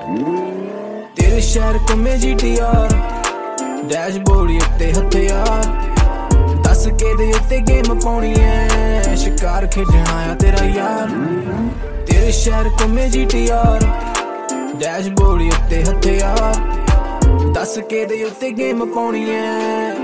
तेरे शहर घूमे GTR डैशबोर्ड उत्ते हथियार दस के दे उत्ते गेम पाउणी ऐ शिकार खेडण आया तेरा यार तेरे शहर घूमे GTR डैशबोर्ड उत्ते हथियार दस के दे उत्ते गेम पाउणी ऐ